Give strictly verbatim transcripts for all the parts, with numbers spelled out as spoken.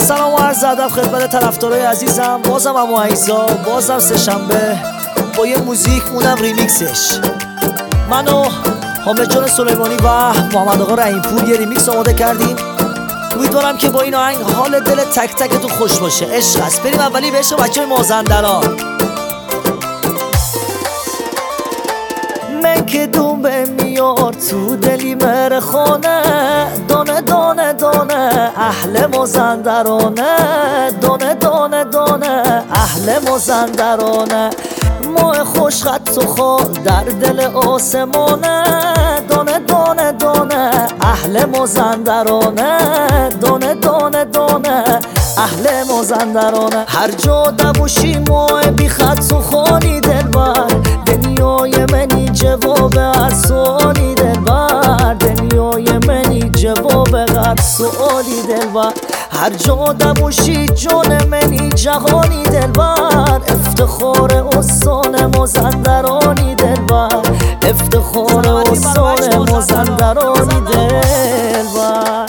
سلام و عرض ادب خدمت طرفدارای عزیزم. بازم عمو عیسا، بازم سه شنبه با یه موزیک، اونم ریمیکسش. من و حامد جان سلیمانی و محمد آقا رحیم‌پور یه ریمیکس آماده کردیم. امیدوارم که با این آهنگ حال دل تک تکتون خوش باشه. عشق است. بریم اولی به عشق بچه‌های مازندران. من که دومه میار تو دلی مر خانه، دانه دانه دانه اهل مازندرانه، دانه دانه دانه اهل مازندرانه. ماه خوش خط و خال در دل آسمانه، دانه دانه دانه اهل مازندرانه، دانه دانه دانه اهل مازندرانه. هر جا دبوشی ماه بی خط و خالی دلبر، دنیای منی جواب هر سوالی دلبر، دنیای منی جواب هر سوالی دلبر. هر جا دبوشی جان منی جهانی دلبر، افتخار استان مازندرانی دلبر، افتخار استان مازندرانی دلبر.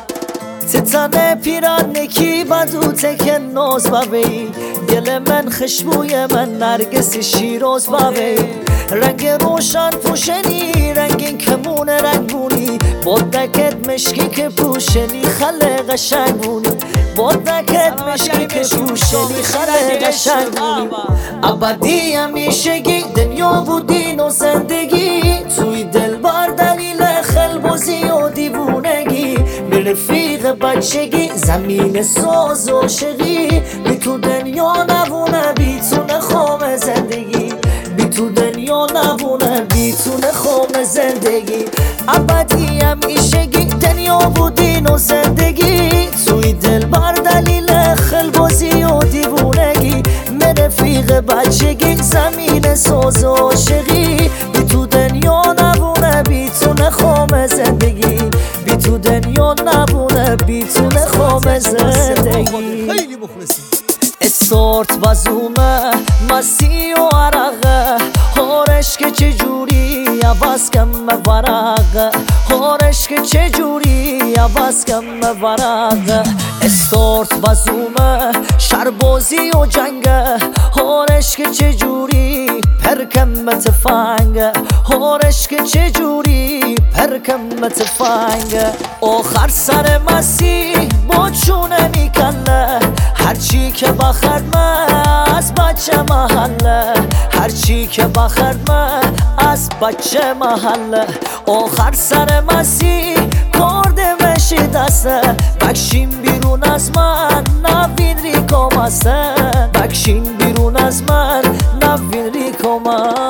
تتنه پیران نکی بدو تک ناز بوی، دل من خشبوی من نرگس شیراز بوی. رنگ روشن پوشنی رنگین کمون رنگونی، با دکت مشکی که پوشنی خله قشنگ بونی، با دکت مشکی که پوشنی خله قشنگ بونی. ابدی همیشگی دنیا بودین و زندگی، توی دل بر دلیل خلبازی و دیوونگی. به رفیق بچگی زمین ساز و عاشقی، بی تو دنیا نبونه بی تو نخوام زندگی، بی تو دنیا نبونه بی تو نخوام زندگی. ابدی همیشگی دنیا بودین و زندگی، توی دل بر دلیل خلبازی و دیوونگی. من رفیق بچگی زمین ساز و عاشقی، بی تو دنیا نبونه بی تو نخوام زندگی، بی تو دنیا نبونه بی تو نخوام زندگی. خیلی مخلصی. استارت وزومه مسی و عرقه، هارش که چجوری عوض کم ورقه، هارش که چجوری عوض کم ورقه. استارت وزومه شربازی و جنگه، هارش که چجوری پرکم تفنگه، هارش که چجوری پرکم تفنگه. آخر سر مسی با چونه میکنه، هرچی که بخرد من از بچه محله، هرچی که بخرد من از بچه محله. آخر سر مسی کرده مشی دسته، بکشین بیرون از من نوین ریکام هستن، بکشین بیرون از من نوین ریکام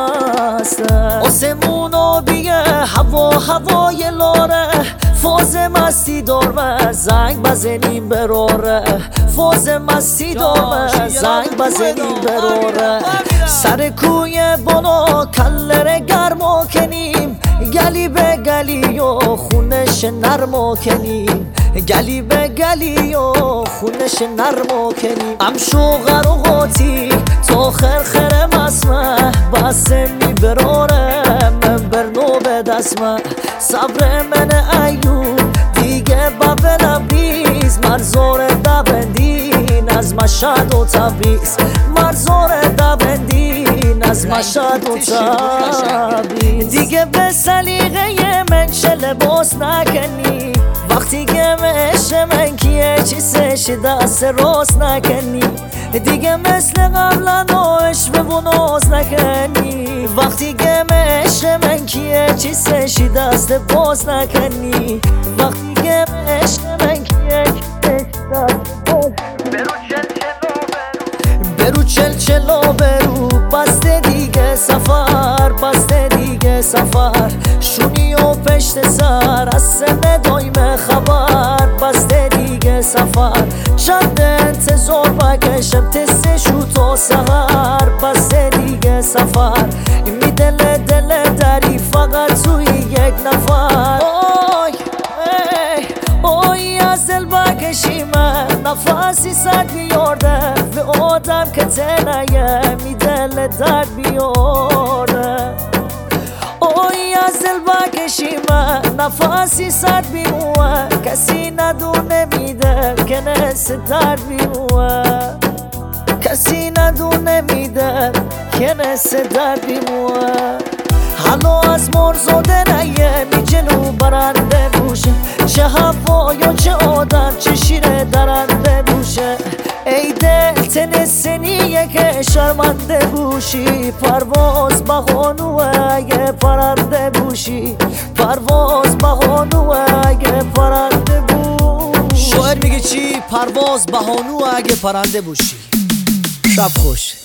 هستن. آسمون آبیه هوا هوای لاره، فاز مستی دارمه زنگ بزنیم براره، فاز مستی دارمه زنگ بزنیم براره. سر کوی بالا کلر گرما کنیم، گلی به گلی و خونش نرما کنیم، گلی به گلی و خونش نرما کنیم. ام شوغر و قاطی تا خرخر مسمه، بسه می براره من برنو به دستمه. صبر من ایوب دیگه بب نبریز، مرزار دبندین از مشهد و تبریز، مرزار دبندین از مشهد و تبریز. دیگه به سلیقه من چه لباس نکنی، وقتی که عشق من کیه چیزش دست راست نکنی. دیگه مثل قبلا عشق و ناز نکنی، وقتی که عشق من کیه چیزش دست باز نکنی، وقتی که عشق من کیه دست باز. برو چل چلا برو بسته دیگه سفر، بسته دیگه سفر. شونی و پشت سر از سن دایم خبر، بسته دیگه سفر. چند انتظار بکشم تستشو تا سهر، بسته دیگه سفر. می دل دل دری فقط توی یک نفر. آی ای آی از دل بکشی من نفسی سر بیارده، به آدم که تنیه می دل درد بیارده. آی از دل بکشی من نفسی سرد بیموه کسی ندونه میده که نسه درد بیموه کسی ندونه میده که نسه درد بیموه حالا از مرزاده نیه می جلو برنده بوشه چه هوا یا چه آدم چه شیر درنده بوشه ای دل تنسنیه که شرمنده بوشی پرواز بهانوه اگه پرنده بوشی پرواز بهانوه اگه پرنده بوشی شاعر میگه چی؟ پرواز بهانوه اگه پرنده بوشی. شب خوش.